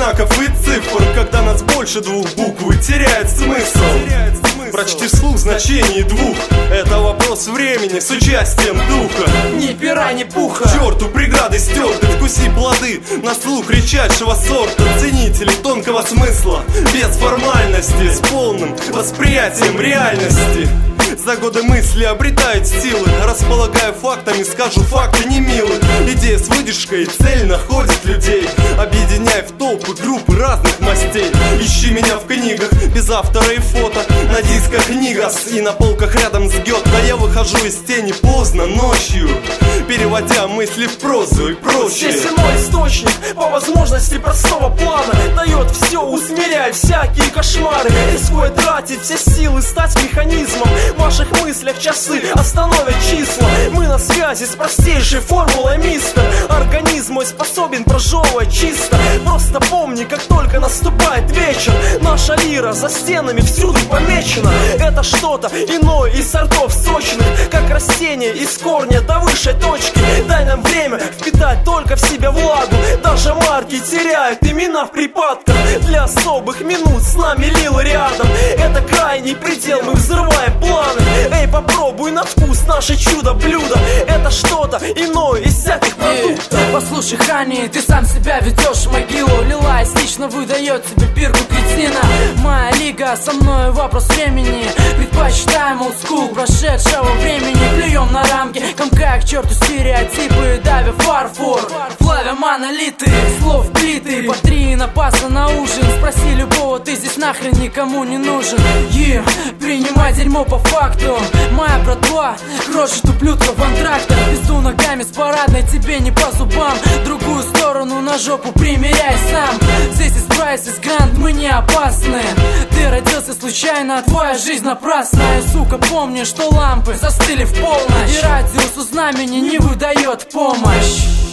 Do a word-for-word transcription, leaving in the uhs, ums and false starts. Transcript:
знаков и цифр, когда нас больше двух букв теряет смысл. Прочти вслух значение двух. Это вопрос времени с участием духа. Ни пера, ни пуха. Черту преграды стерты, вкуси плоды на слух редчайшего сорта. Ценители тонкого смысла, без формальности, с полным восприятием реальности. За годы мысли обретают силы. Располагая фактами, скажу, факты не милы. Идея с выдержкой, цель находит людей, объединяя в толпы группы разных мастей. Ищи меня в книгах, без автора и фото, на дисках Нигас и на полках рядом с Гёте. Я выхожу из тени поздно ночью, переводя мысли в прозу и прочее. Здесь иной источник, по возможности простого плана, дает все, усмиряя всякие кошмары. Рискуя тратить все силы, стать механизмом. В ваших мыслях часы остановят числа. Мы на связи с простейшей формулой, мистер. Организм мой способен прожевывать чисто. Просто помни, как только наступает вечер, наша лира за стенами всюду помечена. Это что-то иное из сортов сочных, как растение из корня до высшей точки. Дай нам время впитать только в себя влагу. Даже марки теряют имена в припадках. Для особых минут с нами лила рядом. Это крайний предел, мы взрываем планы. Эй, попробуй на вкус наше чудо-блюдо. Это что-то иное из всяких продуктов. Послушай, Хани, ты сам себя ведешь в могилу. Лилайс лично выдает тебе бирку кретина. Моя лига, со мной вопрос времени. Предпочитаем олдскул прошедшего времени. Плюем на рамки, комкая к черту стереотипы, давя фарфор, плавя монолиты, слов плиты. По три напаса на ужин. Спроси любого, ты здесь нахрен никому не нужен. Yeah, принимай дерьмо по факту. Моя братва крошит ублюдков в антрактах. Пизду ногами с парадной, тебе не по зубам. Другую сторону на жопу примеряй сам. Здесь из Прайс, из Грант, мы не опасны. Ты родился случайно, а твоя жизнь напрасная. Сука, помни, что лампы застыли в полночь, и радиус у знамени не выдает помощь.